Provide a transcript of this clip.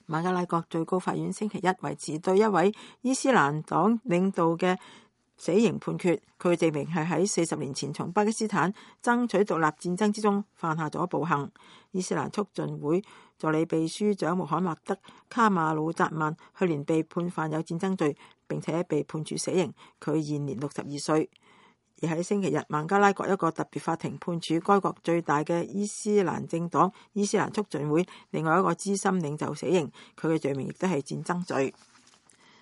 孟加拉國最高法院星期一維持對一位伊斯蘭黨領導嘅死刑判決，佢證明係喺40年前從巴基斯坦爭取獨立戰爭之中犯下咗暴行。伊斯蘭促進會助理秘書長穆罕默德·卡馬魯扎曼去年被判犯有戰爭罪，並且被判處死刑，佢現年62歲。而喺星期日，孟加拉國一個特別法庭判處該國最大嘅伊斯蘭政黨伊斯蘭促進會另外一個資深領袖死刑，佢嘅罪名亦都係戰爭罪。